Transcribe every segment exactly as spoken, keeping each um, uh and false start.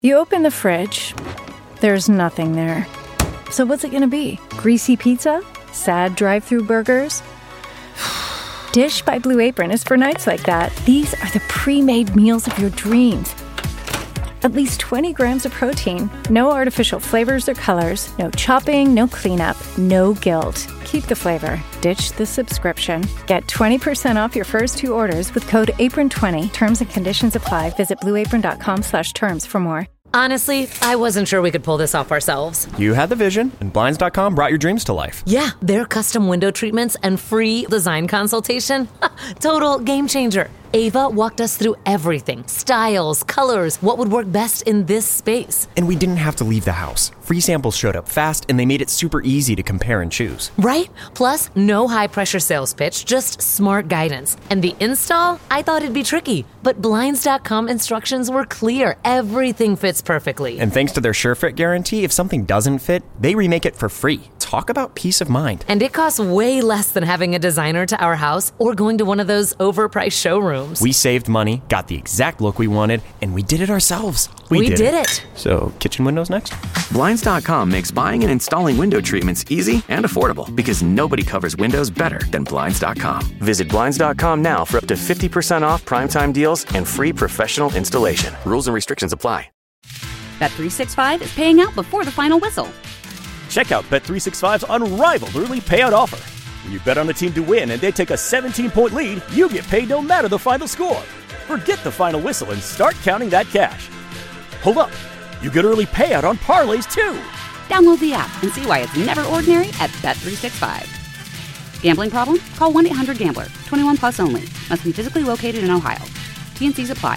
You open the fridge, there's nothing there. So what's it gonna be? Greasy pizza? Sad drive-thru burgers? Dish by Blue Apron is for nights like that. These are the pre-made meals of your dreams. At least twenty grams of protein, no artificial flavors or colors, no chopping, no cleanup, no guilt. Keep the flavor. Ditch the subscription. Get twenty percent off your first two orders with code apron twenty. Terms and conditions apply. Visit blueapron.com slash terms for more. Honestly, I wasn't sure we could pull this off ourselves. You had the vision, and Blinds dot com brought your dreams to life. Yeah, their custom window treatments and free design consultation. Total game changer. Ava walked us through everything. Styles, colors, what would work best in this space. And we didn't have to leave the house. Free samples showed up fast, and they made it super easy to compare and choose. Right? Plus, no high-pressure sales pitch, just smart guidance. And the install? I thought it'd be tricky, but Blinds dot com instructions were clear. Everything fits perfectly. And thanks to their SureFit guarantee, if something doesn't fit, they remake it for free. Talk about peace of mind. And it costs way less than having a designer to our house or going to one of those overpriced showrooms. We saved money, got the exact look we wanted, and we did it ourselves. We, we did, did it. it. So, kitchen windows next? Blinds dot com makes buying and installing window treatments easy and affordable because nobody covers windows better than Blinds dot com. Visit Blinds dot com now for up to fifty percent off primetime deals and free professional installation. Rules and restrictions apply. Bet three sixty-five is paying out before the final whistle. Check out Bet three sixty-five's unrivaled early payout offer. When you bet on the team to win and they take a seventeen-point lead, you get paid no matter the final score. Forget the final whistle and start counting that cash. Hold up. You get early payout on parlays, too. Download the app and see why it's never ordinary at Bet three sixty-five. Gambling problem? Call one eight hundred gambler. twenty-one plus only. Must be physically located in Ohio. T N Cs apply.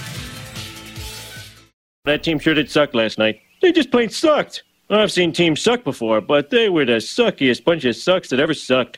That team sure did suck last night. They just plain sucked. I've seen teams suck before, but they were the suckiest bunch of sucks that ever sucked.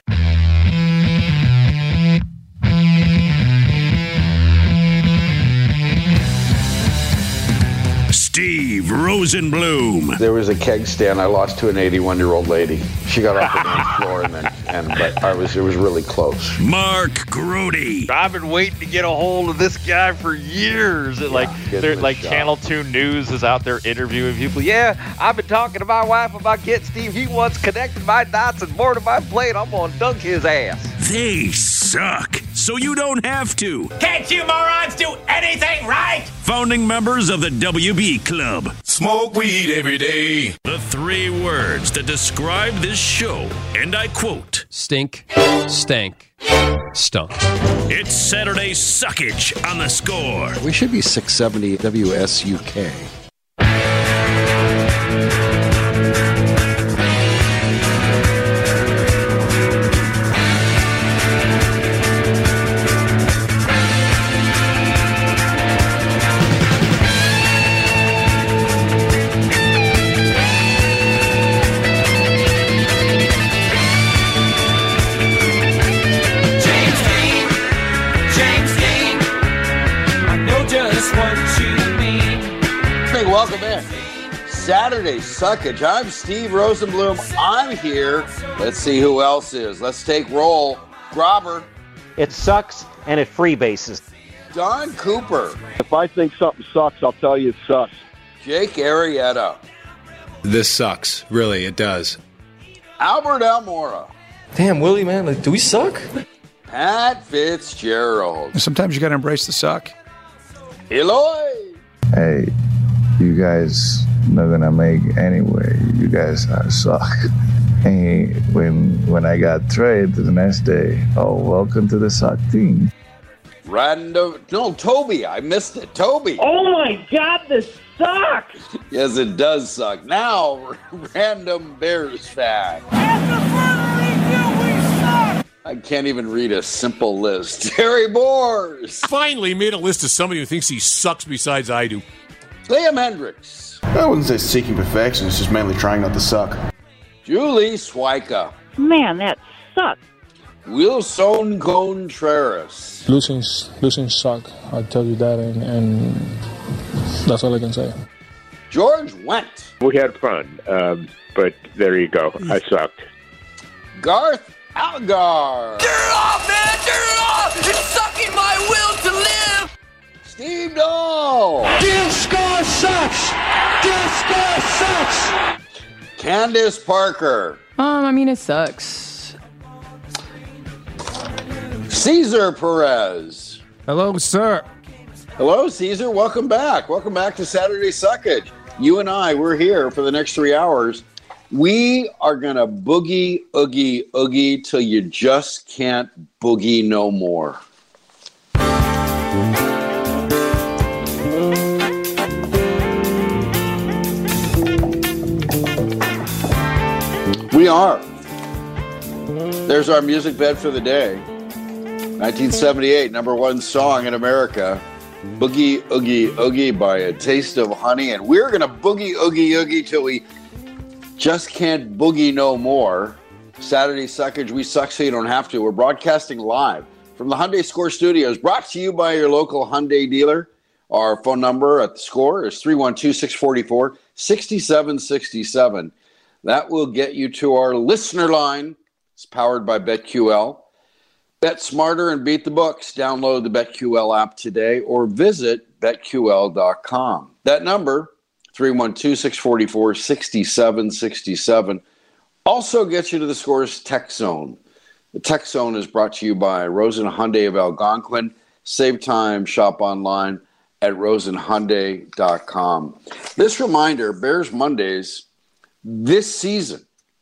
Steve Rosenbloom. There was a keg stand I lost to an eighty-one-year-old lady. She got off the dance floor, and then, and but I was, it was really close. Mark Grody. I've been waiting to get a hold of this guy for years. It, like, Yeah, they're, like shot. Channel two News is out there interviewing people. Yeah, I've been talking to my wife about getting Steve. He wants connected my dots and more to my plate. I'm gonna dunk his ass. They suck, so you don't have to. Can't you morons do anything right? Founding members of the W B Club. Smoke weed every day. The three words that describe this show, and I quote, stink, stank, stunk. It's Saturday Suckage on The Score. We should be six seventy W S U K. Welcome in. Saturday Suckage. I'm Steve Rosenbloom. I'm here. Let's see who else is. Let's take roll. Grobber. It sucks and it freebases. Don Cooper. If I think something sucks, I'll tell you it sucks. Jake Arrieta. This sucks. Really, it does. Albert Almora. Damn, Willie, man. Like, do we suck? Pat Fitzgerald. Sometimes you got to embrace the suck. Eloy. Hey, you guys not gonna make anyway. You guys are suck. Hey, when when I got traded the next day, oh, welcome to the suck team. Random, no, Toby. I missed it. Toby. Oh my God, this sucks. Yes, it does suck. Now, random Bears fan. I can't even read a simple list. Terry Boers. Finally made a list of somebody who thinks he sucks besides I do. Liam Hendricks. I wouldn't say seeking perfection. It's just mainly trying not to suck. Julie Swyka. Man, that sucks. Wilson Contreras. Losing, losing suck. I'll tell you that, and, and that's all I can say. George Wendt. We had fun, um, but there you go. I sucked. Garth Algar. Turn it off, man! Turn it off! It's sucking my will to live! Steve Dahl. Disco sucks. Disco sucks. Candace Parker. Um, I mean, it sucks. Cesar Perez. Hello, sir. Hello, Cesar. Welcome back. Welcome back to Saturday Suckage. You and I, we're here for the next three hours. We are going to boogie, oogie, oogie till you just can't boogie no more. We are. There's our music bed for the day. nineteen seventy-eight, number one song in America. Boogie, Oogie, Oogie by A Taste of Honey. And we're going to boogie, oogie, oogie till we just can't boogie no more. Saturday Suckage, we suck so you don't have to. We're broadcasting live from the Hyundai Score Studios, brought to you by your local Hyundai dealer. Our phone number at the Score is three one two, six four four, six seven six seven. That will get you to our listener line. It's powered by BetQL. Bet smarter and beat the books. Download the BetQL app today or visit bet Q L dot com. That number, three one two, six four four, six seven six seven, also gets you to the Score's Tech Zone. The Tech Zone is brought to you by Rosen Hyundai of Algonquin. Save time, shop online at rosen hyundai dot com. This reminder, Bears Mondays this season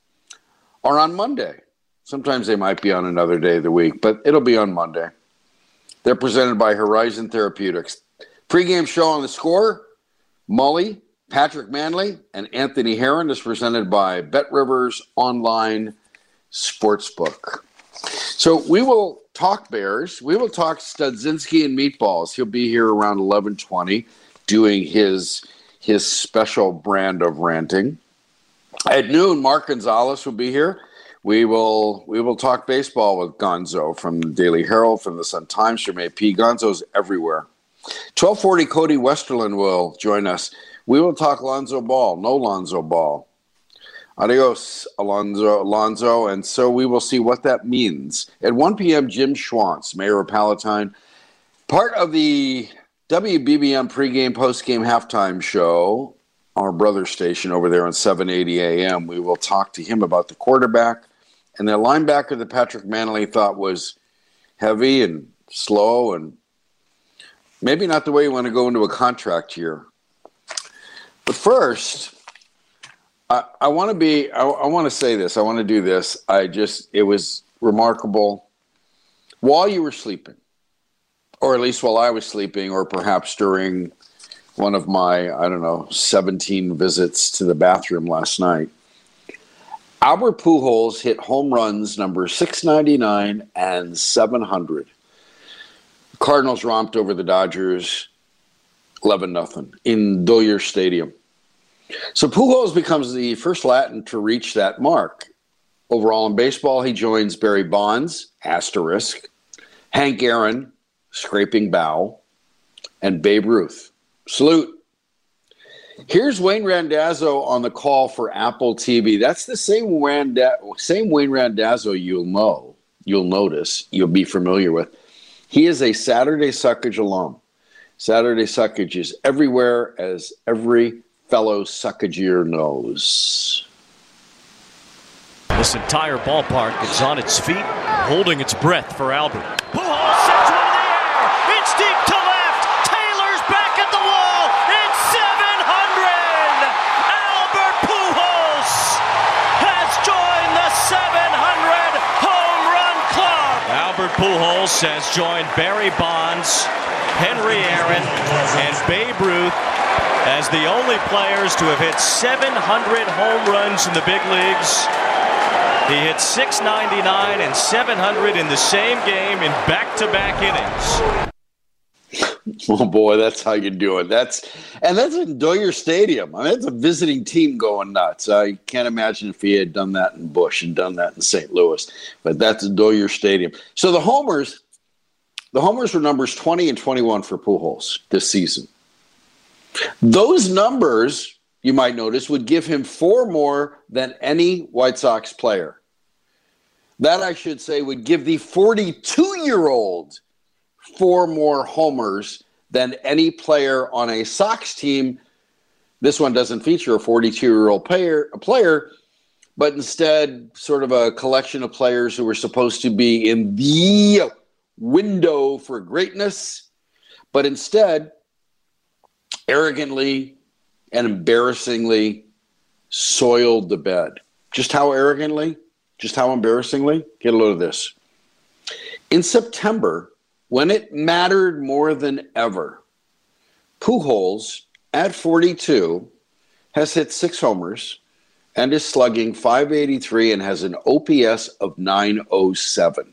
are on Monday. Sometimes they might be on another day of the week, but it'll be on Monday. They're presented by Horizon Therapeutics. Pre-game show on the Score, Mully, Patrick Manley, and Anthony Herron is presented by BetRivers Online Sportsbook. So we will talk Bears. We will talk Studzinski and Meatballs. He'll be here around eleven twenty doing his, his special brand of ranting. At noon, Mark Gonzalez will be here. We will we will talk baseball with Gonzo from the Daily Herald, from the Sun-Times, from A P. Gonzo's everywhere. twelve forty, Cody Westerlin will join us. We will talk Lonzo Ball. No Lonzo Ball. Adios, Alonzo, Alonzo. And so we will see what that means. At one p.m., Jim Schwantz, mayor of Palatine, part of the W B B M pregame, postgame, halftime show, our brother station over there on seven eighty A M. We will talk to him about the quarterback and the linebacker that Patrick Manley thought was heavy and slow and maybe not the way you want to go into a contract year. But first, I, I want to be, I, I want to say this. I want to do this. I just, it was remarkable. While you were sleeping, or at least while I was sleeping, or perhaps during one of my, I don't know, seventeen visits to the bathroom last night, Albert Pujols hit home runs number six ninety-nine and seven hundred. The Cardinals romped over the Dodgers eleven nothing in Dodger Stadium. So Pujols becomes the first Latin to reach that mark. Overall in baseball, he joins Barry Bonds, asterisk, Hank Aaron, scraping bow, and Babe Ruth. Salute. Here's Wayne Randazzo on the call for Apple T V. That's the same, Randa- same Wayne Randazzo you'll know, you'll notice, you'll be familiar with. He is a Saturday Suckage alum. Saturday Suckage is everywhere, as every fellow Suckageer knows. This entire ballpark is on its feet, holding its breath for Albert. Pujols sends one in the air. It's deep to left. Taylor's back at the wall. It's seven hundred. Albert Pujols has joined the seven hundred home run club. Albert Pujols has joined Barry Bonds, Henry Aaron, and Babe Ruth as the only players to have hit seven hundred home runs in the big leagues. He hit six ninety-nine and seven hundred in the same game in back-to-back innings. Oh boy, that's how you do it. That's and that's in Dodger Stadium. I mean, that's a visiting team going nuts. I can't imagine if he had done that in Busch and done that in Saint Louis, but that's in Dodger Stadium. So the homers, the homers were numbers twenty and twenty-one for Pujols this season. Those numbers, you might notice, would give him four more than any White Sox player. That, I should say, would give the forty-two-year-old four more homers than any player on a Sox team. This one doesn't feature a forty-two-year-old player, a player, but instead sort of a collection of players who were supposed to be in the window for greatness, but instead arrogantly and embarrassingly soiled the bed. Just how arrogantly? Just how embarrassingly? Get a load of this. In September, when it mattered more than ever, Pujols, at forty-two, has hit six homers and is slugging five eighty-three and has an O P S of nine oh seven.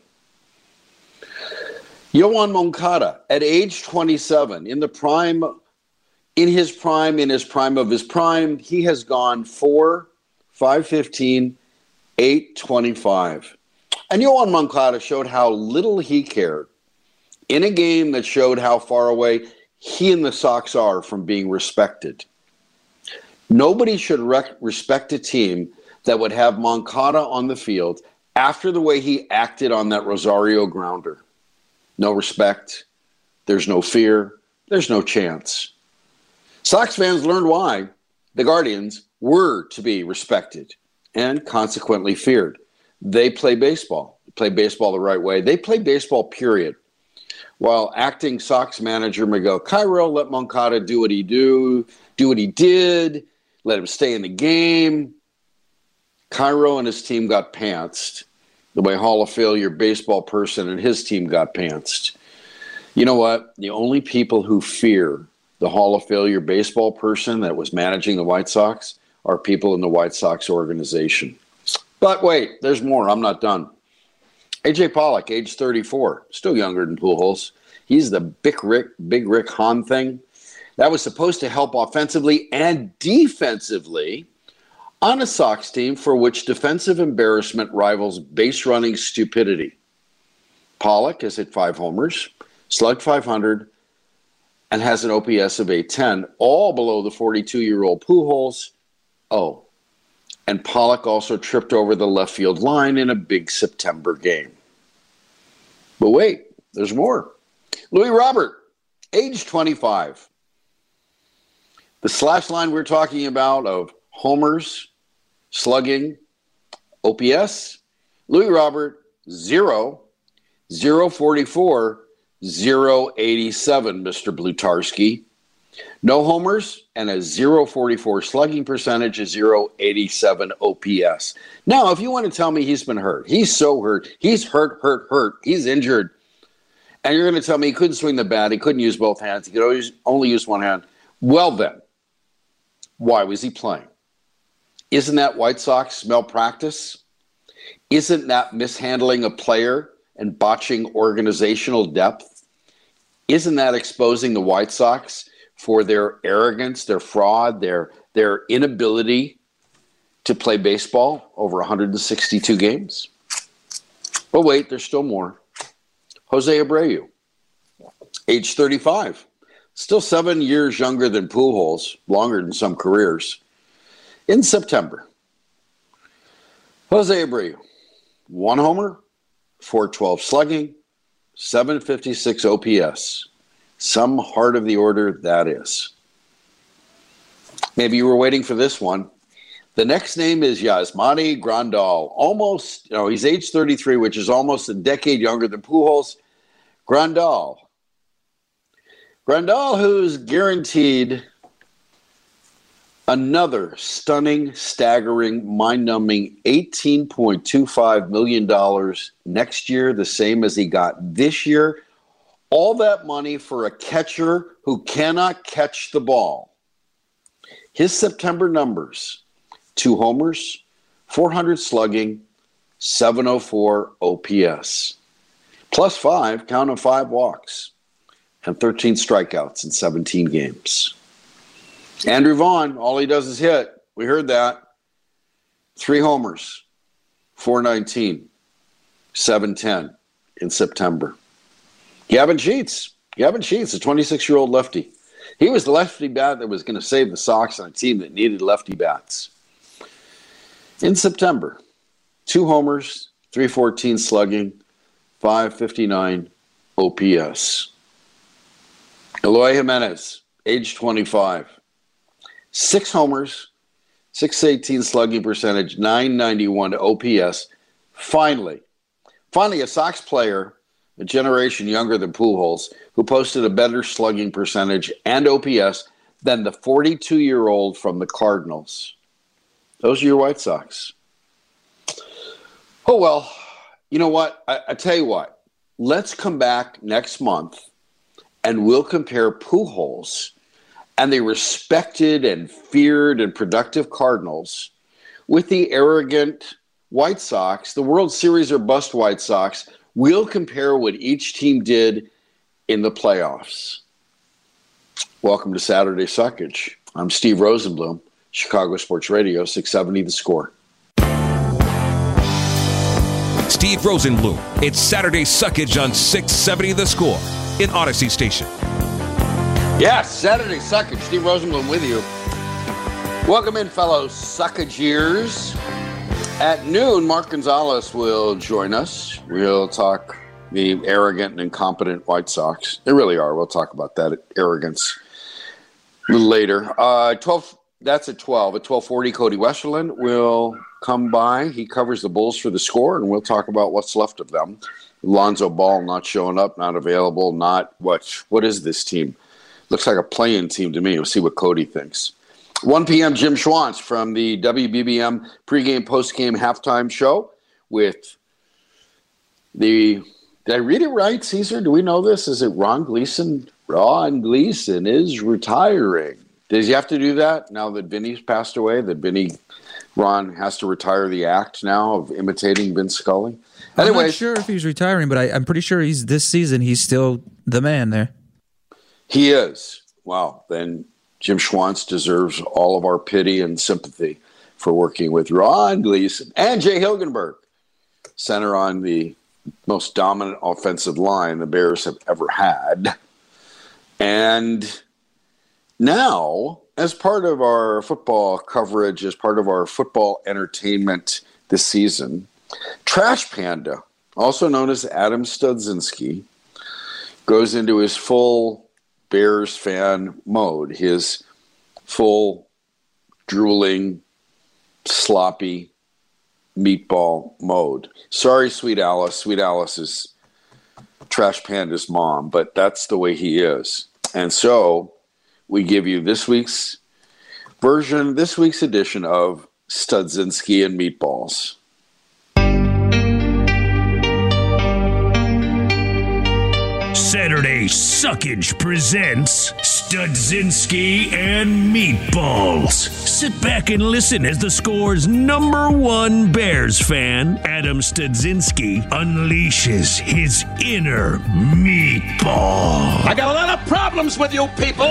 Yoan Moncada, at age twenty-seven, in the prime, in his prime, in his prime of his prime, he has gone four, five fifteen, eight twenty-five. And Yoan Moncada showed how little he cared in a game that showed how far away he and the Sox are from being respected. Nobody should rec- respect a team that would have Moncada on the field after the way he acted on that Rosario grounder. No respect. There's no fear. There's no chance. Sox fans learned why the Guardians were to be respected and consequently feared. They play baseball. They play baseball the right way. They play baseball, period. While acting Sox manager Miguel Cairo let Moncada do what he do, do what he did, let him stay in the game, Cairo and his team got pantsed the way Hall of Failure baseball person and his team got pantsed. You know what? The only people who fear the Hall of Failure baseball person that was managing the White Sox are people in the White Sox organization. But wait, there's more. I'm not done. A J Pollock, age thirty-four, still younger than Pujols. He's the Big Rick, Big Rick Hahn thing. That was supposed to help offensively and defensively on a Sox team for which defensive embarrassment rivals base running stupidity. Pollock has hit five homers, slugged five hundred, and has an O P S of eight ten, all below the forty-two-year-old Pujols. Oh, and Pollock also tripped over the left field line in a big September game. But wait, there's more. Louis Robert, age twenty-five. The slash line we're talking about of homers, slugging, O P S, Louis Robert, zero, zero forty-four, zero eighty-seven, Mister Blutarski. No homers and a zero forty-four slugging percentage, a zero eighty-seven O P S. Now, if you want to tell me he's been hurt, he's so hurt, he's hurt, hurt, hurt, he's injured, and you're going to tell me he couldn't swing the bat, he couldn't use both hands, he could always only use one hand, well then, why was he playing? Isn't that White Sox malpractice? Isn't that mishandling a player and botching organizational depth? Isn't that exposing the White Sox for their arrogance, their fraud, their their inability to play baseball over one hundred sixty-two games? But wait, there's still more. Jose Abreu, age thirty-five, still seven years younger than Pujols, longer than some careers. In September, Jose Abreu, one homer, four twelve slugging, seven fifty-six O P S. Some heart of the order, that is. Maybe you were waiting for this one. The next name is Yasmani Grandal. Almost, you know, he's age thirty-three, which is almost a decade younger than Pujols. Grandal. Grandal, who's guaranteed another stunning, staggering, mind-numbing eighteen point two five million dollars next year, the same as he got this year. All that money for a catcher who cannot catch the ball. His September numbers, two homers, four hundred slugging, seven oh four O P S. Plus five, count of five walks, and thirteen strikeouts in seventeen games. Andrew Vaughn, all he does is hit. We heard that. Three homers, four nineteen, seven ten in September. Gavin Sheets. Gavin Sheets, a twenty-six-year-old lefty. He was the lefty bat that was going to save the Sox on a team that needed lefty bats. In September, two homers, three fourteen slugging, five fifty-nine O P S. Eloy Jimenez, age twenty-five. Six homers, six eighteen slugging percentage, nine ninety-one O P S. Finally, finally a Sox player, a generation younger than Pujols, who posted a better slugging percentage and O P S than the forty-two-year-old from the Cardinals. Those are your White Sox. Oh, well, you know what? I, I tell you what. Let's come back next month and we'll compare Pujols and the respected and feared and productive Cardinals with the arrogant White Sox, the World Series or bust White Sox. We'll compare what each team did in the playoffs. Welcome to Saturday Suckage. I'm Steve Rosenblum, Chicago Sports Radio, six seventy The Score. Steve Rosenblum. It's Saturday Suckage on six seventy The Score in Odyssey Station. Yes, Saturday Suckage. Steve Rosenblum with you. Welcome in, fellow Suckageers. At noon, Mark Gonzalez will join us. We'll talk the arrogant and incompetent White Sox. They really are. We'll talk about that arrogance a little later. Uh, twelve. That's at twelve. At twelve forty, Cody Westerland will come by. He covers the Bulls for The Score, and we'll talk about what's left of them. Lonzo Ball not showing up, not available, not what? What is this team? Looks like a play-in team to me. We'll see what Cody thinks. one p.m., Jim Schwantz from the W B B M pregame, postgame, halftime show with the, did I read it right, Caesar? Do we know this? Is it Ron Gleason? Ron Gleason is retiring. Does he have to do that now that Vinny's passed away, that Vinny, Ron has to retire the act now of imitating Vince Scully? I'm not sure if he's retiring, but I, I'm pretty sure he's this season he's still the man there. He is. Wow. Then Jim Schwantz deserves all of our pity and sympathy for working with Ron Gleason and Jay Hilgenberg, center on the most dominant offensive line the Bears have ever had. And now, as part of our football coverage, as part of our football entertainment this season, Trash Panda, also known as Adam Studzinski, goes into his full Bears fan mode, his full drooling, sloppy meatball mode. Sorry, Sweet Alice. Sweet Alice is Trash Panda's mom, but that's the way he is. And so we give you this week's version, this week's edition of Studzinski and Meatballs. Saturday Suckage presents Studzinski and Meatballs. Sit back and listen as the Score's number one Bears fan, Adam Studzinski, unleashes his inner meatball. I got a lot of problems with you people.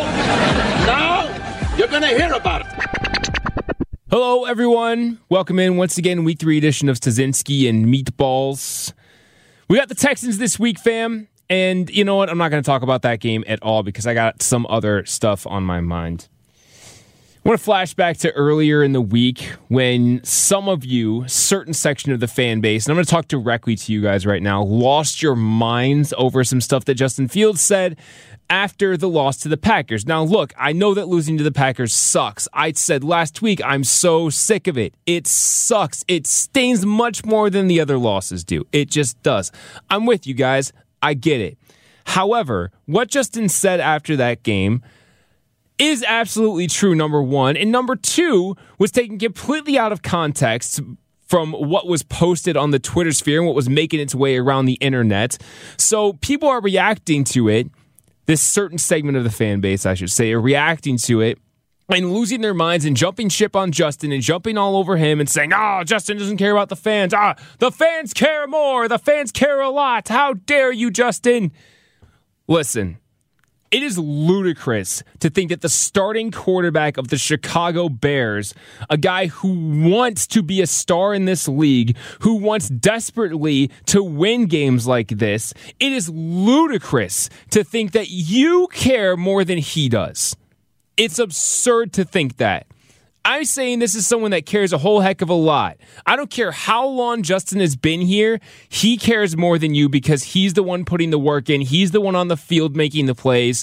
Now you're going to hear about it. Hello, everyone. Welcome in once again, week three edition of Studzinski and Meatballs. We got the Texans this week, fam. And you know what? I'm not going to talk about that game at all because I got some other stuff on my mind. I want to flash back to earlier in the week when some of you, certain section of the fan base, and I'm going to talk directly to you guys right now, lost your minds over some stuff that Justin Fields said after the loss to the Packers. Now, look, I know that losing to the Packers sucks. I said last week, I'm so sick of it. It sucks. It stings much more than the other losses do. It just does. I'm with you guys. I get it. However, what Justin said after that game is absolutely true, number one. And number two was taken completely out of context from what was posted on the Twitter sphere and what was making its way around the internet. So people are reacting to it. This certain segment of the fan base, I should say, are reacting to it and losing their minds and jumping ship on Justin and jumping all over him and saying, oh, Justin doesn't care about the fans. Ah, the fans care more. The fans care a lot. How dare you, Justin? Listen, it is ludicrous to think that the starting quarterback of the Chicago Bears, a guy who wants to be a star in this league, who wants desperately to win games like this, it is ludicrous to think that you care more than he does. It's absurd to think that. I'm saying this is someone that cares a whole heck of a lot. I don't care how long Justin has been here. He cares more than you because he's the one putting the work in. He's the one on the field making the plays.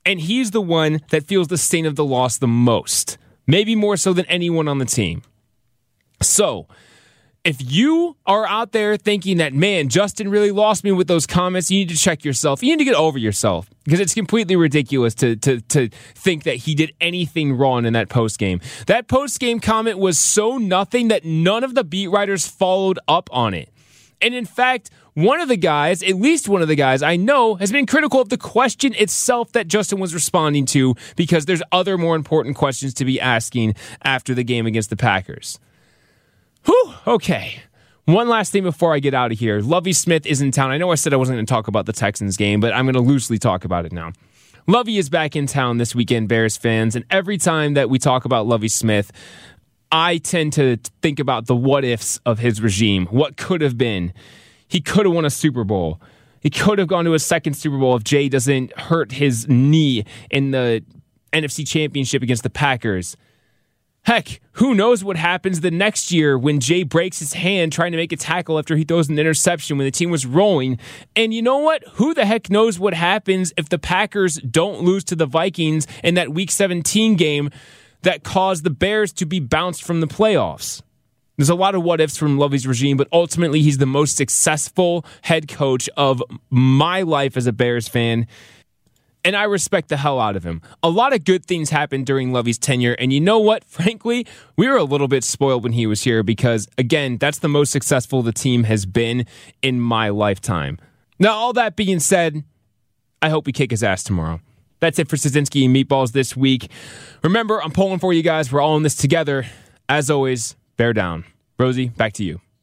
And he's the one that feels the stain of the loss the most, maybe more so than anyone on the team. So, if you are out there thinking that, man, Justin really lost me with those comments, you need to check yourself. You need to get over yourself because it's completely ridiculous to to to think that he did anything wrong in that postgame. That postgame comment was so nothing that none of the beat writers followed up on it. And in fact, one of the guys, at least one of the guys I know, has been critical of the question itself that Justin was responding to because there's other more important questions to be asking after the game against the Packers. Whew, okay. One last thing before I get out of here. Lovie Smith is in town. I know I said I wasn't going to talk about the Texans game, but I'm going to loosely talk about it now. Lovie is back in town this weekend, Bears fans, and every time that we talk about Lovie Smith, I tend to think about the what-ifs of his regime. What could have been? He could have won a Super Bowl. He could have gone to a second Super Bowl if Jay doesn't hurt his knee in the N F C Championship against the Packers. Heck, who knows what happens the next year when Jay breaks his hand trying to make a tackle after he throws an interception when the team was rolling. And you know what? Who the heck knows what happens if the Packers don't lose to the Vikings in that Week seventeen game that caused the Bears to be bounced from the playoffs? There's a lot of what-ifs from Lovie's regime, but ultimately he's the most successful head coach of my life as a Bears fan. And I respect the hell out of him. A lot of good things happened during Lovie's tenure. And you know what? Frankly, we were a little bit spoiled when he was here because, again, that's the most successful the team has been in my lifetime. Now, all that being said, I hope we kick his ass tomorrow. That's it for Szynski and Meatballs this week. Remember, I'm pulling for you guys. We're all in this together. As always, bear down. Rosie, back to you.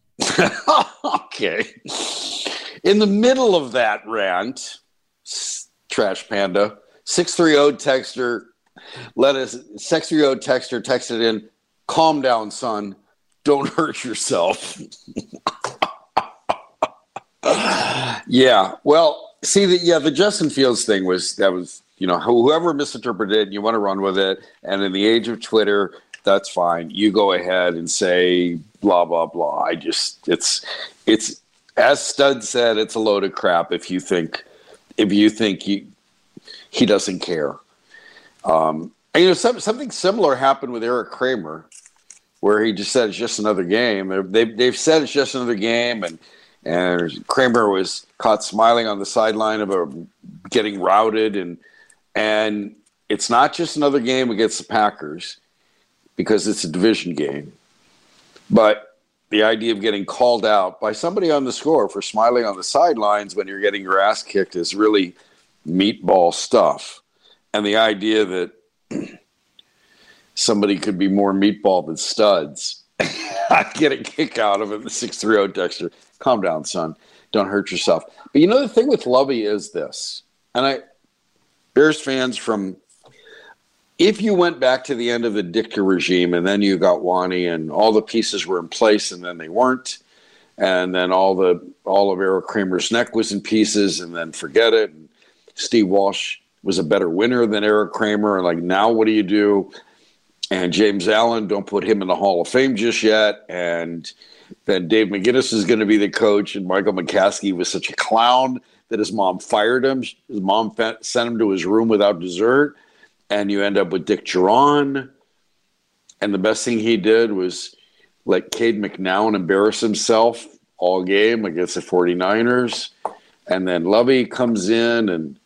Okay. In the middle of that rant, Trash Panda, six three zero texter, let us, six three zero texter texted in, calm down, son. Don't hurt yourself. Yeah, well, see, the, yeah, the Justin Fields thing was, that was, you know, whoever misinterpreted it, you want to run with it. And in the age of Twitter, that's fine. You go ahead and say blah, blah, blah. I just, it's, it's, as Stud said, it's a load of crap if you think, if you think he, he doesn't care. Um, and, you know, some, something similar happened with Eric Kramer, where he just said it's just another game. They've, they've said it's just another game, and and Kramer was caught smiling on the sideline about getting routed, and and it's not just another game against the Packers because it's a division game, but the idea of getting called out by somebody on the score for smiling on the sidelines when you're getting your ass kicked is really meatball stuff. And the idea that somebody could be more meatball than Studs, I get a kick out of it, the six three zero texter. Calm down, son. Don't hurt yourself. But you know, the thing with Lovie is this, and I, Bears fans from, if you went back to the end of the Ditka regime and then you got Wani and all the pieces were in place and then they weren't, and then all the all of Eric Kramer's neck was in pieces, and then forget it. And Steve Walsh was a better winner than Eric Kramer, and like, now what do you do? And James Allen, don't put him in the Hall of Fame just yet. And then Dave McGinnis is going to be the coach, and Michael McCaskey was such a clown that his mom fired him. His mom sent him to his room without dessert. And you end up with Dick Geron. And the best thing he did was let Cade McNown embarrass himself all game against the 49ers. And then Lovie comes in, and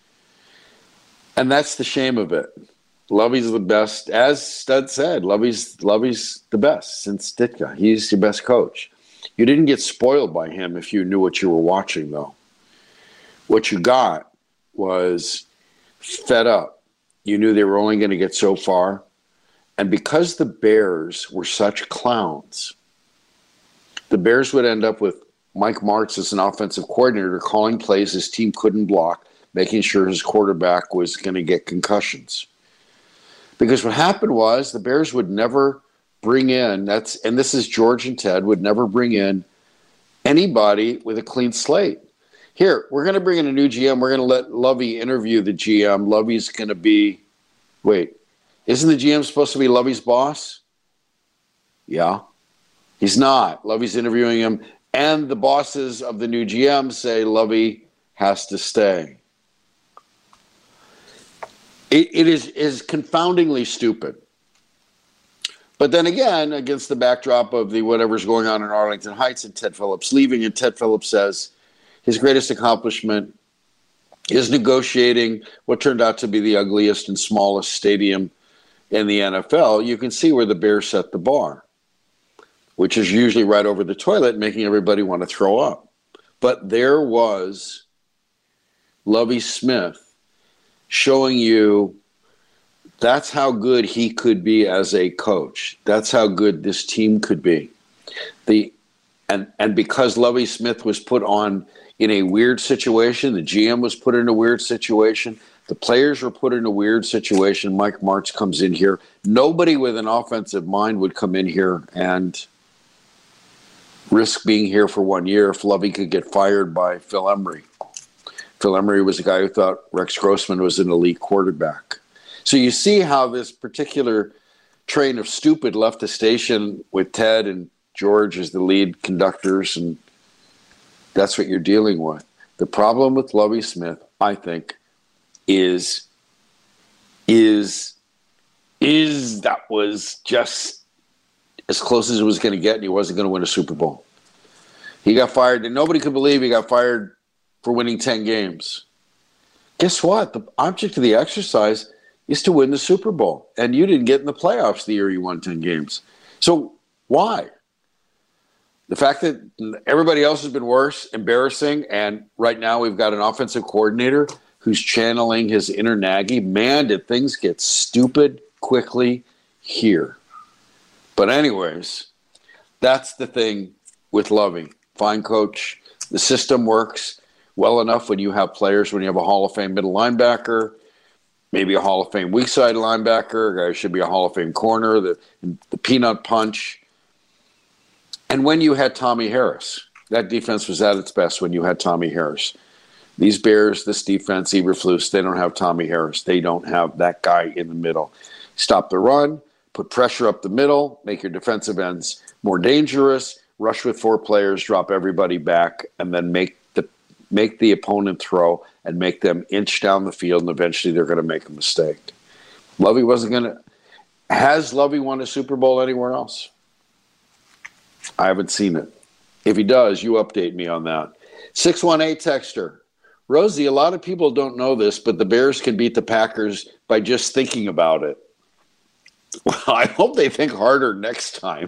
and that's the shame of it. Lovie's the best. As Stud said, Lovie's, Lovie's the best since Ditka. He's your best coach. You didn't get spoiled by him if you knew what you were watching, though. What you got was fed up. You knew they were only going to get so far. And because the Bears were such clowns, the Bears would end up with Mike Martz as an offensive coordinator calling plays his team couldn't block, making sure his quarterback was going to get concussions. Because what happened was the Bears would never bring in, that's, and this is George and Ted, would never bring in anybody with a clean slate. Here, we're going to bring in a new G M. We're going to let Lovie interview the G M. Lovie's going to be, wait, isn't the G M supposed to be Lovie's boss? Yeah. He's not. Lovie's interviewing him. And the bosses of the new G M say Lovie has to stay. It, it is is confoundingly stupid. But then again, against the backdrop of the whatever's going on in Arlington Heights and Ted Phillips leaving, and Ted Phillips says his greatest accomplishment is negotiating what turned out to be the ugliest and smallest stadium in the N F L, you can see where the Bears set the bar, which is usually right over the toilet, making everybody want to throw up. But there was Lovie Smith showing you that's how good he could be as a coach. That's how good this team could be. The and and because Lovie Smith was put on in a weird situation, the G M was put in a weird situation, the players were put in a weird situation. Mike Martz comes in here. Nobody with an offensive mind would come in here and risk being here for one year if Lovie could get fired by Phil Emery. Phil Emery was a guy who thought Rex Grossman was an elite quarterback. So you see how this particular train of stupid left the station with Ted and George as the lead conductors, and that's what you're dealing with. The problem with Lovie Smith, I think, is is is that was just as close as it was going to get, and he wasn't going to win a Super Bowl. He got fired, and nobody could believe he got fired for winning ten games. Guess what? The object of the exercise is to win the Super Bowl, and you didn't get in the playoffs the year you won ten games. So why? The fact that everybody else has been worse, embarrassing, and right now we've got an offensive coordinator who's channeling his inner Nagy. Man, did things get stupid quickly here. But anyways, that's the thing with Lovie. Fine coach. The system works well enough when you have players, when you have a Hall of Fame middle linebacker, maybe a Hall of Fame weak side linebacker, a guy who should be a Hall of Fame corner, the, the peanut punch. And when you had Tommy Harris, that defense was at its best when you had Tommy Harris. These Bears, this defense, Eberflus, they don't have Tommy Harris. They don't have that guy in the middle. Stop the run, put pressure up the middle, make your defensive ends more dangerous, rush with four players, drop everybody back, and then make the make the opponent throw and make them inch down the field, and eventually they're going to make a mistake. Lovie wasn't going to – has Lovie won a Super Bowl anywhere else? I haven't seen it. If he does, you update me on that. six one eight texter. Rosie, a lot of people don't know this, but the Bears can beat the Packers by just thinking about it. Well, I hope they think harder next time.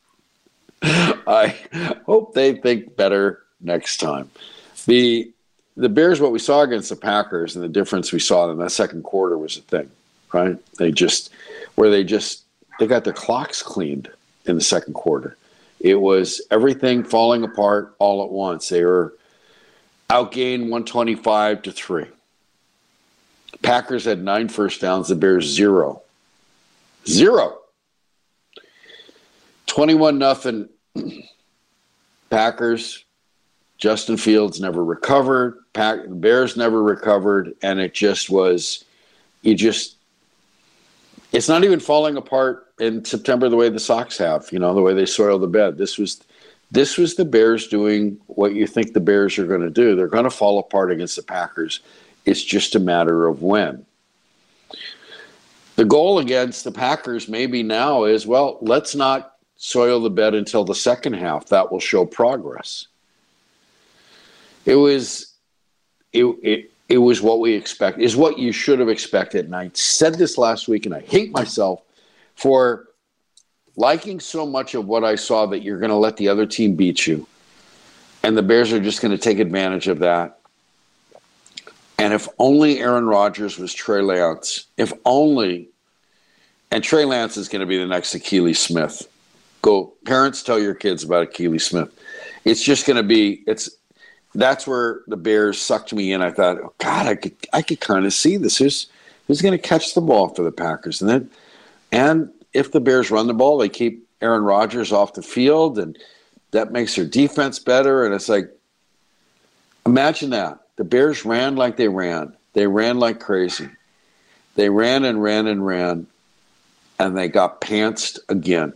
I hope they think better next time. The the Bears, what we saw against the Packers and the difference we saw in that second quarter was a thing, right? They just, where they just, they got their clocks cleaned in the second quarter. It was everything falling apart all at once. They were outgained one twenty-five to three. Packers had nine first downs, the Bears zero. Zero. twenty-one nothing. Packers. Justin Fields never recovered. Pack, the Bears never recovered. And it just was, you just, it's not even falling apart in September the way the Sox have, you know, the way they soil the bed. This was this was the Bears doing what you think the Bears are going to do. They're going to fall apart against the Packers. It's just a matter of when. The goal against the Packers maybe now is, well, let's not soil the bed until the second half. That will show progress. It was it it, it was what we expect, is what you should have expected. And I said this last week, and I hate myself for liking so much of what I saw that you're going to let the other team beat you. And the Bears are just going to take advantage of that. And if only Aaron Rodgers was Trey Lance, if only, and Trey Lance is going to be the next Akili Smith. Go, parents, tell your kids about Akili Smith. It's just going to be, it's, that's where the Bears sucked me in. I thought, oh God, I could, I could kind of see this. Who's, who's going to catch the ball for the Packers? And then, and if the Bears run the ball, they keep Aaron Rodgers off the field, and that makes their defense better. And it's like, imagine that. The Bears ran like they ran. They ran like crazy. They ran and ran and ran, and they got pantsed again.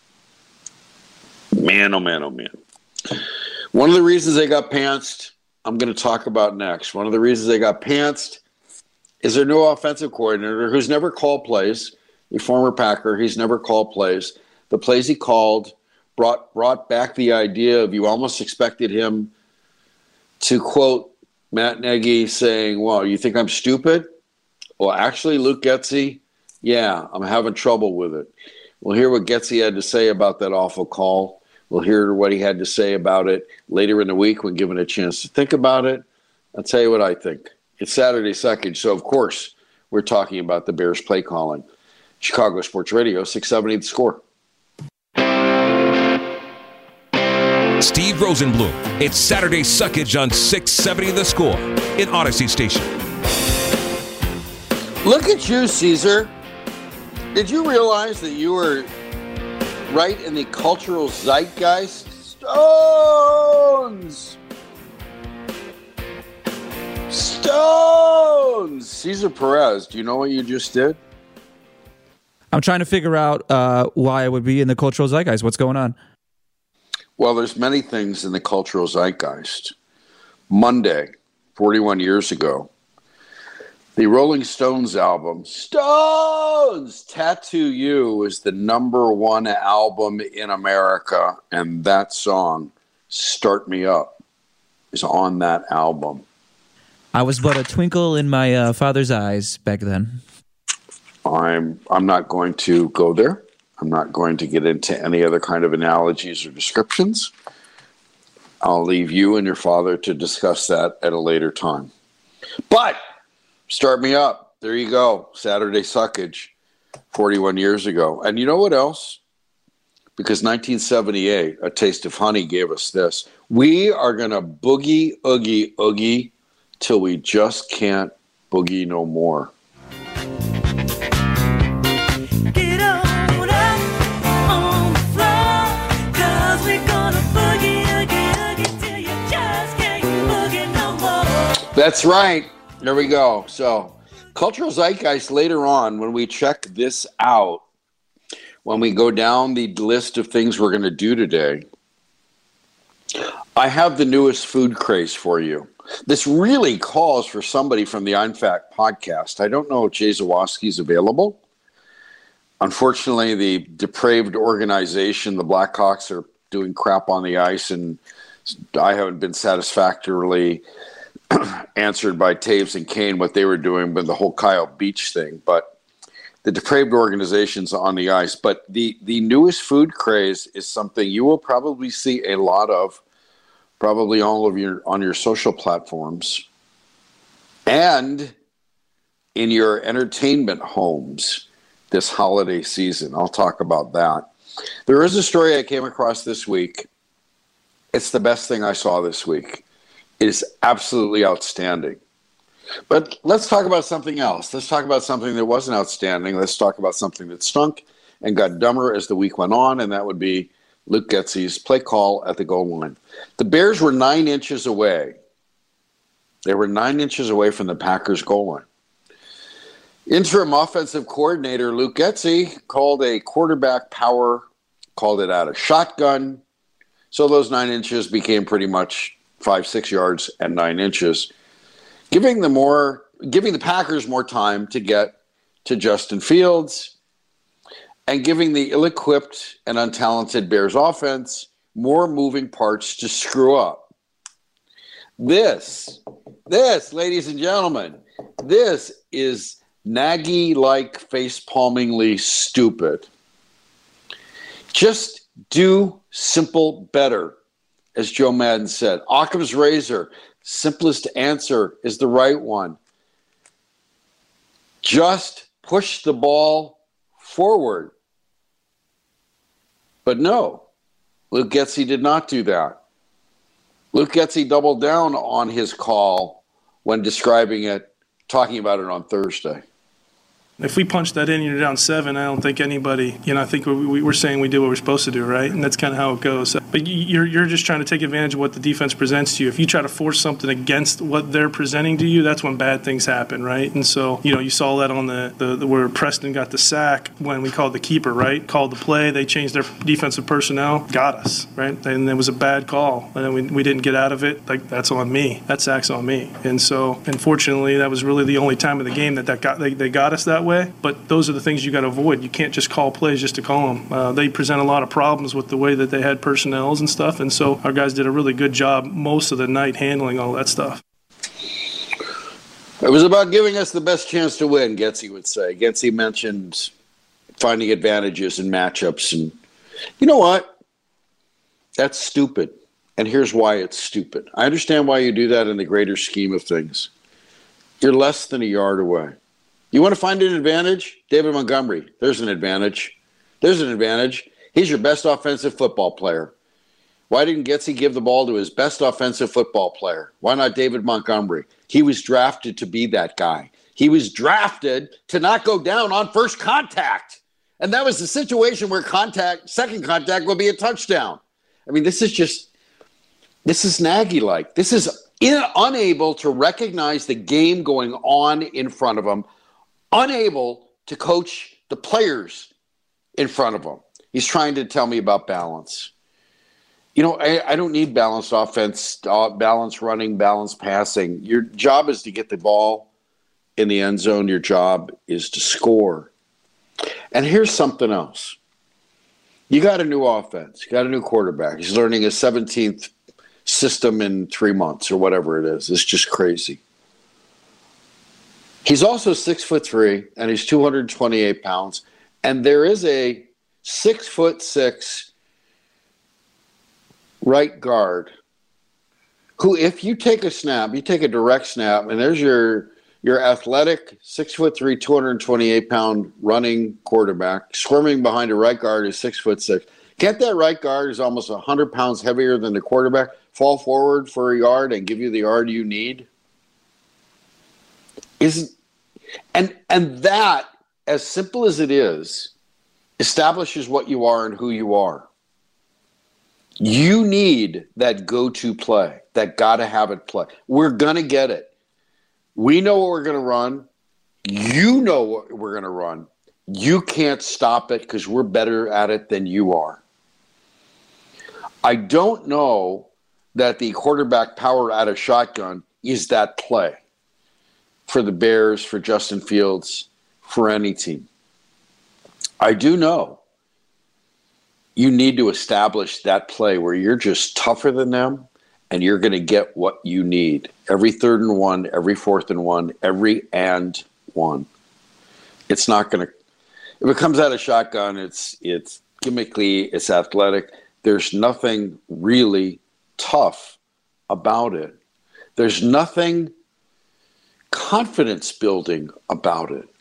Man, oh man, oh man. One of the reasons they got pantsed, I'm going to talk about next. One of the reasons they got pantsed is their new offensive coordinator who's never called plays, a former Packer. He's never called plays. The plays he called brought brought back the idea of you almost expected him to quote Matt Nagy saying, well, you think I'm stupid? Well, actually, Luke Getsy, yeah, I'm having trouble with it. We'll hear what Getsy had to say about that awful call. We'll hear what he had to say about it later in the week when given a chance to think about it. I'll tell you what I think. It's Saturday Suckage, so of course we're talking about the Bears play calling. Chicago Sports Radio, six seventy The Score. Steve Rosenbloom. It's Saturday Suckage on six seventy The Score in Odyssey Station. Look at you, Caesar. Did you realize that you were right in the cultural zeitgeist? Stones! Stones! Cesar Perez, do you know what you just did? I'm trying to figure out uh, why I would be in the cultural zeitgeist. What's going on? Well, there's many things in the cultural zeitgeist. Monday, forty-one years ago, the Rolling Stones album, Stones! Tattoo You, was the number one album in America, and that song, Start Me Up, is on that album. I was but a twinkle in my uh, father's eyes back then. I'm I'm not going to go there. I'm not going to get into any other kind of analogies or descriptions. I'll leave you and your father to discuss that at a later time. But Start Me Up. There you go. Saturday Suckage, forty-one years ago. And you know what else? Because nineteen seventy-eight, A Taste of Honey gave us this. We are going to boogie, oogie, oogie till we just can't boogie no more. Get on up on the floor, 'cause we're gonna boogie, oogie, oogie till you just can't boogie no more. That's right. There we go. So, cultural zeitgeist later on, when we check this out, when we go down the list of things we're going to do today, I have the newest food craze for you. This really calls for somebody from the I'm Fat podcast. I don't know if Jay Zawoski is available. Unfortunately, the depraved organization, the Blackhawks, are doing crap on the ice, and I haven't been satisfactorily answered by Taves and Kane what they were doing with the whole Kyle Beach thing. But the depraved organization's on the ice. But the, the newest food craze is something you will probably see a lot of, probably all of your on your social platforms and in your entertainment homes this holiday season. I'll talk about that. There is a story I came across this week. It's the best thing I saw this week. It is absolutely outstanding. But let's talk about something else. Let's talk about something that wasn't outstanding. Let's talk about something that stunk and got dumber as the week went on, and that would be Luke Getsy's play call at the goal line. The Bears were nine inches away. They were nine inches away from the Packers' goal line. Interim offensive coordinator Luke Getsy called a quarterback power, called it out a shotgun. So those nine inches became pretty much five, six yards and nine inches, giving the more, giving the Packers more time to get to Justin Fields, and giving the ill-equipped and untalented Bears offense more moving parts to screw up. This, this, ladies and gentlemen, this is Nagy-like face-palmingly stupid. Just do simple better, as Joe Madden said. Occam's razor, simplest answer is the right one. Just push the ball forward. But no, Luke Getsy did not do that. Luke Getsy doubled down on his call when describing it, talking about it on Thursday. If we punch that in, you're down seven. I don't think anybody, you know, I think we, we, we're saying we did what we're supposed to do, right? And that's kind of how it goes. but you're you're just trying to take advantage of what the defense presents to you. If you try to force something against what they're presenting to you, that's when bad things happen, right? And so, you know, you saw that on the, the, the where Preston got the sack when we called the keeper, right? Called the play, they changed their defensive personnel, got us, right? And it was a bad call, and then we, we didn't get out of it. Like, that's on me. That sack's on me. And so, unfortunately, that was really the only time of the game that, that got they, they got us that way. But those are the things you got to avoid. You can't just call plays just to call them. Uh, they present a lot of problems with the way that they had personnels and stuff, and so our guys did a really good job most of the night handling all that stuff. It was about giving us the best chance to win, Getsy would say. Getsy mentioned finding advantages in matchups, and you know what? That's stupid, and here's why it's stupid. I understand why you do that in the greater scheme of things. You're less than a yard away. You want to find an advantage? David Montgomery, there's an advantage. There's an advantage. He's your best offensive football player. Why didn't Getsy give the ball to his best offensive football player? Why not David Montgomery? He was drafted to be that guy. He was drafted to not go down on first contact. And that was the situation where contact, second contact would be a touchdown. I mean, this is just, this is Nagy-like. This is in, unable to recognize the game going on in front of him, unable to coach the players in front of him. He's trying to tell me about balance. You know, I, I don't need balanced offense, uh, balanced running, balanced passing. Your job is to get the ball in the end zone. Your job is to score. And here's something else. You got a new offense. You got a new quarterback. He's learning a seventeenth system in three months or whatever it is. It's just crazy. He's also six foot three, and he's two hundred twenty-eight pounds. And there is a six foot six right guard who, if you take a snap, you take a direct snap, and there's your your athletic six foot three, two hundred twenty-eight pound running quarterback squirming behind a right guard who's six foot six. Get that right guard who's almost one hundred pounds heavier than the quarterback, fall forward for a yard and give you the yard you need. Isn't and and that, as simple as it is, establishes what you are and who you are. You need that go-to play, that gotta-have-it play. We're going to get it. We know what we're going to run. You know what we're going to run. You can't stop it because we're better at it than you are. I don't know that the quarterback power out of shotgun is that play for the Bears, for Justin Fields, for any team. I do know you need to establish that play where you're just tougher than them and you're going to get what you need. Every third and one, every fourth and one, every and one. It's not going to – if it comes out of shotgun, it's it's gimmicky, it's athletic. There's nothing really tough about it. There's nothing confidence building about it.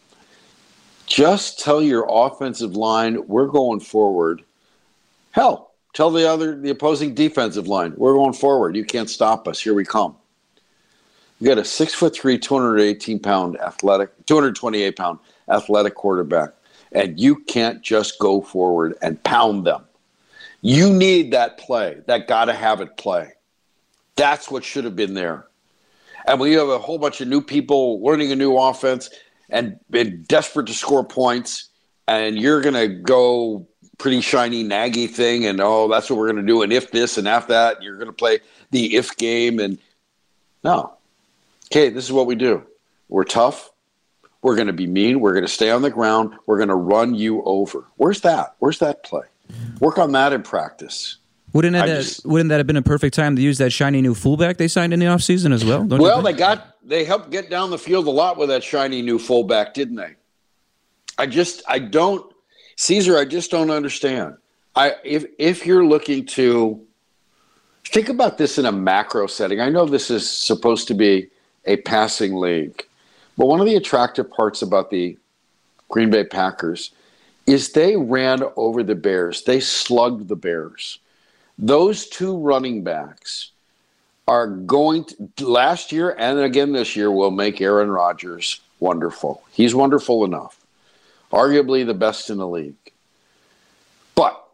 Just tell your offensive line, we're going forward. Hell, tell the other, the opposing defensive line, we're going forward. You can't stop us. Here we come. You got a six foot three, two hundred eighteen pound athletic, two hundred twenty-eight pound athletic quarterback, and you can't just go forward and pound them. You need that play, that gotta have it play. That's what should have been there. And we have a whole bunch of new people learning a new offense and been desperate to score points, and you're going to go pretty shiny Nagy thing, and, oh, that's what we're going to do, and if this and after that, you're going to play the if game. And no. Okay, this is what we do. We're tough. We're going to be mean. We're going to stay on the ground. We're going to run you over. Where's that? Where's that play? Work on that in practice. Wouldn't that, just, wouldn't that have been a perfect time to use that shiny new fullback they signed in the offseason as well? Well, they got they helped get down the field a lot with that shiny new fullback, didn't they? I just I don't Caesar, I just don't understand. I if if you're looking to think about this in a macro setting, I know this is supposed to be a passing league, but one of the attractive parts about the Green Bay Packers is they ran over the Bears. They slugged the Bears. Those two running backs are going to, last year and again this year, will make Aaron Rodgers wonderful. He's wonderful enough. Arguably the best in the league. But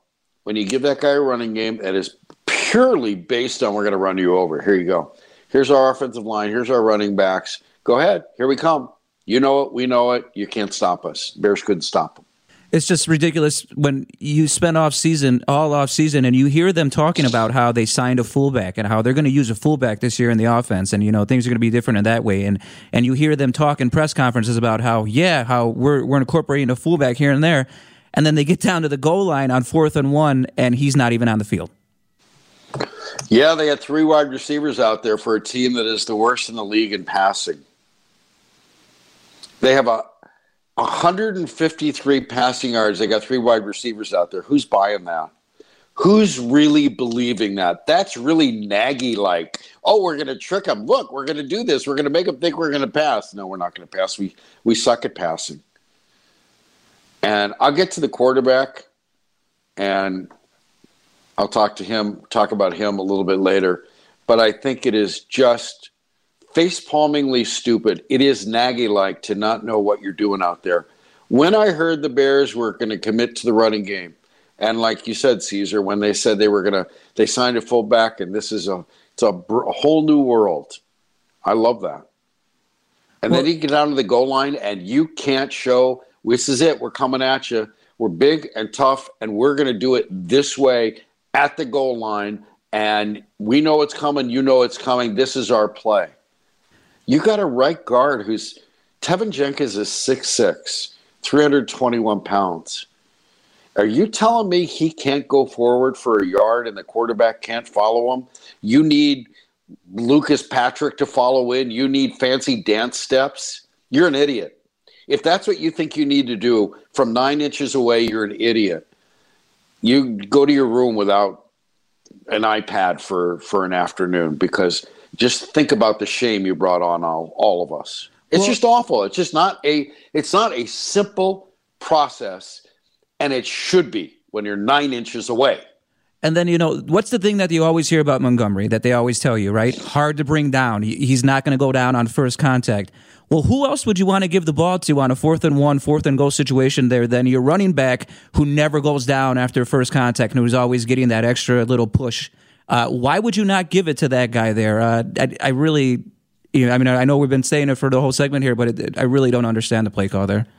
when you give that guy a running game that is purely based on we're going to run you over. Here you go. Here's our offensive line. Here's our running backs. Go ahead. Here we come. You know it. We know it. You can't stop us. Bears couldn't stop them. It's just ridiculous when you spend off season, all off season, and you hear them talking about how they signed a fullback and how they're going to use a fullback this year in the offense, and you know things are going to be different in that way. And and you hear them talk in press conferences about how yeah, how we're we're incorporating a fullback here and there, and then they get down to the goal line on fourth and one, and he's not even on the field. Yeah, they had three wide receivers out there for a team that is the worst in the league in passing. They have a one hundred fifty-three passing yards. They got three wide receivers out there. Who's buying that? Who's really believing that? That's really Nagy-like. Oh, we're going to trick them. Look, we're going to do this. We're going to make them think we're going to pass. No, we're not going to pass. We we suck at passing. And I'll get to the quarterback, and I'll talk to him, talk about him a little bit later. But I think it is just face-palmingly stupid. It is Nagy-like to not know what you're doing out there. When I heard the Bears were going to commit to the running game, and like you said, Caesar, when they said they were going to, they signed a fullback, and this is a, it's a, a whole new world. I love that. And well, then you get down to the goal line, and you can't show, this is it, we're coming at you. We're big and tough, and we're going to do it this way at the goal line, and we know it's coming, you know it's coming, this is our play. You got a right guard who's Tevin Jenkins is six six, three hundred twenty-one pounds. Are you telling me he can't go forward for a yard and the quarterback can't follow him? You need Lucas Patrick to follow in. You need fancy dance steps. You're an idiot. If that's what you think you need to do from nine inches away, you're an idiot. You go to your room without an iPad for, for an afternoon, because just think about the shame you brought on all, all of us. It's well, just awful. It's just not a it's not a simple process, and it should be when you're nine inches away. And then, you know, what's the thing that you always hear about Montgomery that they always tell you, right? Hard to bring down. He's not going to go down on first contact. Well, who else would you want to give the ball to on a fourth and one, fourth and goal situation there than your running back who never goes down after first contact and who's always getting that extra little push? Uh, why would you not give it to that guy there? Uh, I, I really, you know, I mean, I know we've been saying it for the whole segment here, but it, it, I really don't understand the play call there.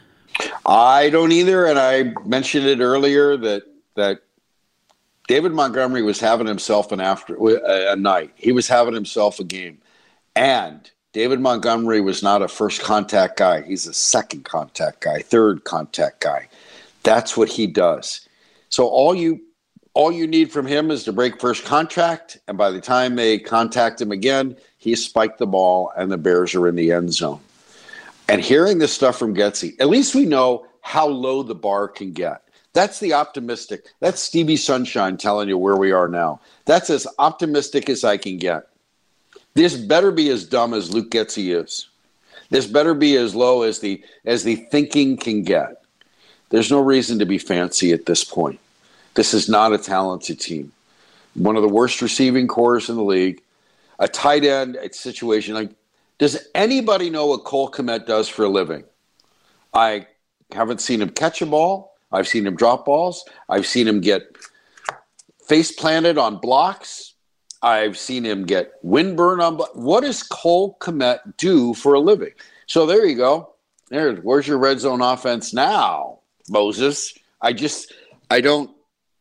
I don't either, and I mentioned it earlier that that David Montgomery was having himself an after a night. He was having himself a game, and David Montgomery was not a first contact guy. He's a second contact guy, third contact guy. That's what he does. So all you all you need from him is to break first contact, and by the time they contact him again, he spiked the ball, and the Bears are in the end zone. And hearing this stuff from Getsy, at least we know how low the bar can get. That's the optimistic. That's Stevie Sunshine telling you where we are now. That's as optimistic as I can get. This better be as dumb as Luke Getsy is. This better be as low as the as the thinking can get. There's no reason to be fancy at this point. This is not a talented team. One of the worst receiving corps in the league. A tight end situation. Like, does anybody know what Cole Kmet does for a living? I haven't seen him catch a ball. I've seen him drop balls. I've seen him get face planted on blocks. I've seen him get windburn on blocks. What does Cole Kmet do for a living? So there you go. There, where's your red zone offense now, Moses? I just, I don't,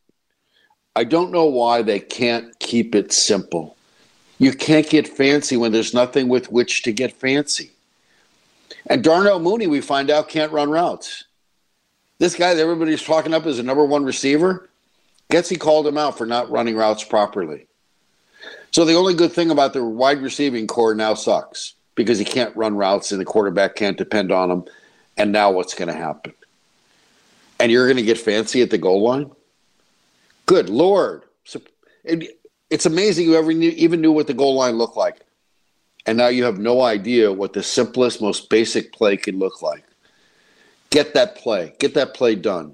I don't know why they can't keep it simple. You can't get fancy when there's nothing with which to get fancy. And Darnell Mooney, we find out, can't run routes. This guy that everybody's talking up as a number one receiver, Getsy called him out for not running routes properly. So the only good thing about the wide receiving core now sucks because he can't run routes and the quarterback can't depend on him. And now what's going to happen? And you're going to get fancy at the goal line? Good Lord. So, it, it's amazing you ever knew, even knew what the goal line looked like. And now you have no idea what the simplest, most basic play can look like. Get that play. Get that play done.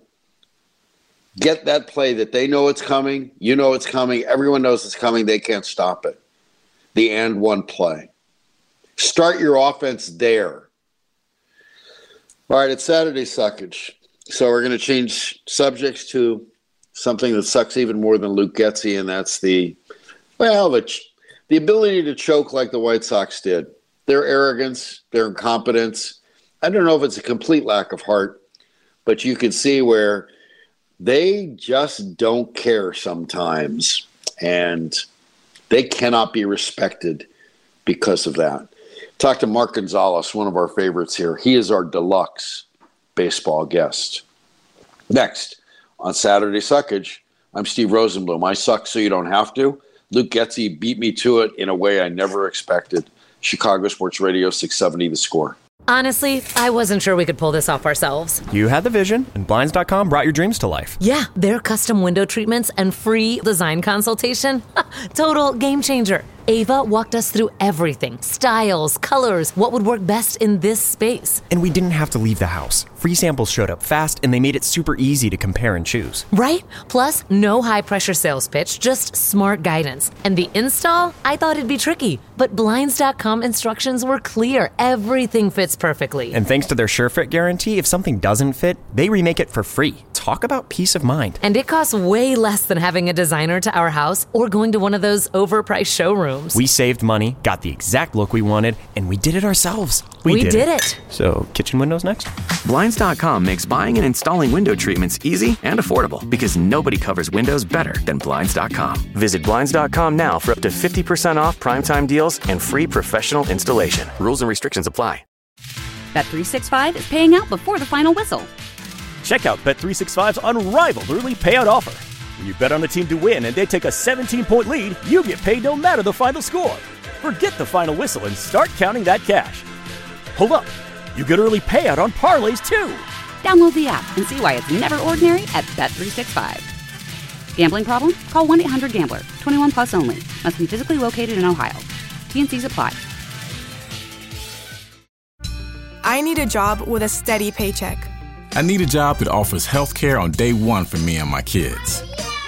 Get that play that they know it's coming. You know it's coming. Everyone knows it's coming. They can't stop it. The and one play. Start your offense there. All right, it's Saturday Suckage. So we're going to change subjects to something that sucks even more than Luke Getsy, and that's the, well, the, ch- the ability to choke like the White Sox did. Their arrogance, their incompetence. I don't know if it's a complete lack of heart, but you can see where they just don't care sometimes, and they cannot be respected because of that. Talk to Mark Gonzalez, one of our favorites here. He is our deluxe baseball guest. Next, on Saturday Suckage, I'm Steve Rosenblum. I suck so you don't have to. Luke Getsy beat me to it in a way I never expected. Chicago Sports Radio, six seventy The Score. Honestly, I wasn't sure we could pull this off ourselves. You had the vision, and Blinds dot com brought your dreams to life. Yeah, their custom window treatments and free design consultation. Total game changer. Ava walked us through everything. Styles, colors, what would work best in this space. And we didn't have to leave the house. Free samples showed up fast, and they made it super easy to compare and choose. Right? Plus, no high-pressure sales pitch, just smart guidance. And the install? I thought it'd be tricky, but Blinds dot com instructions were clear. Everything fits perfectly. And thanks to their SureFit guarantee, if something doesn't fit, they remake it for free. Talk about peace of mind. And it costs way less than having a designer to our house or going to one of those overpriced showrooms. We saved money, got the exact look we wanted, and we did it ourselves. We, we did, did it. it. So, kitchen windows next? Blinds dot com makes buying and installing window treatments easy and affordable because nobody covers windows better than Blinds dot com. Visit Blinds dot com now for up to fifty percent off primetime deals and free professional installation. Rules and restrictions apply. Bet three sixty-five is paying out before the final whistle. Check out Bet three sixty-five's unrivaled early payout offer. When you bet on the team to win and they take a seventeen-point lead, you get paid no matter the final score. Forget the final whistle and start counting that cash. Hold up. You get early payout on parlays, too. Download the app and see why it's never ordinary at Bet three sixty-five. Gambling problem? Call one eight hundred gambler. twenty-one plus only. Must be physically located in Ohio. T and C's apply. I need a job with a steady paycheck. I need a job that offers health care on day one for me and my kids.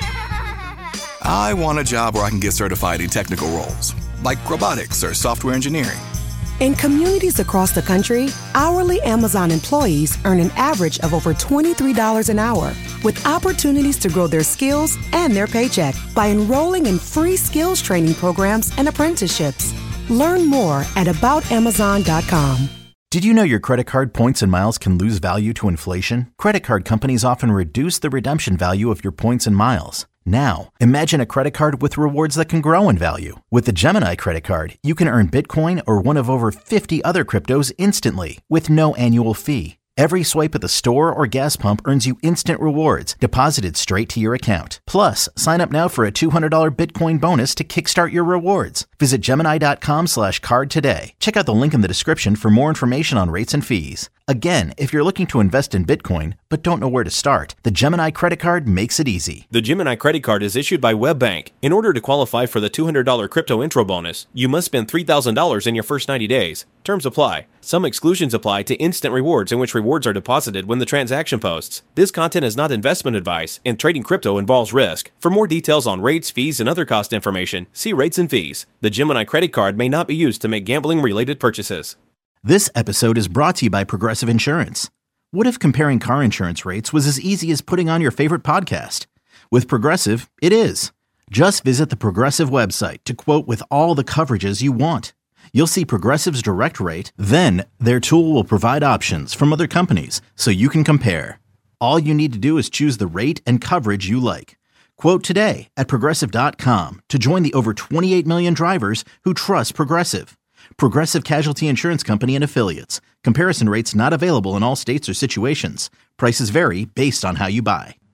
I want a job where I can get certified in technical roles, like robotics or software engineering. In communities across the country, hourly Amazon employees earn an average of over twenty-three dollars an hour, with opportunities to grow their skills and their paycheck by enrolling in free skills training programs and apprenticeships. Learn more at about amazon dot com. Did you know your credit card points and miles can lose value to inflation? Credit card companies often reduce the redemption value of your points and miles. Now, imagine a credit card with rewards that can grow in value. With the Gemini credit card, you can earn Bitcoin or one of over fifty other cryptos instantly with no annual fee. Every swipe at the store or gas pump earns you instant rewards deposited straight to your account. Plus, sign up now for a two hundred dollars Bitcoin bonus to kickstart your rewards. Visit Gemini.com slash card today. Check out the link in the description for more information on rates and fees. Again, if you're looking to invest in Bitcoin but don't know where to start, the Gemini credit card makes it easy. The Gemini credit card is issued by WebBank. In order to qualify for the two hundred dollars crypto intro bonus, you must spend three thousand dollars in your first ninety days. Terms apply. Some exclusions apply to instant rewards in which rewards are deposited when the transaction posts. This content is not investment advice, and trading crypto involves risk. For more details on rates, fees, and other cost information, see rates and fees. The Gemini credit card may not be used to make gambling-related purchases. This episode is brought to you by Progressive Insurance. What if comparing car insurance rates was as easy as putting on your favorite podcast? With Progressive, it is. Just visit the Progressive website to quote with all the coverages you want. You'll see Progressive's direct rate, then their tool will provide options from other companies so you can compare. All you need to do is choose the rate and coverage you like. Quote today at Progressive dot com to join the over twenty-eight million drivers who trust Progressive. Progressive Casualty Insurance Company and Affiliates. Comparison rates not available in all states or situations. Prices vary based on how you buy.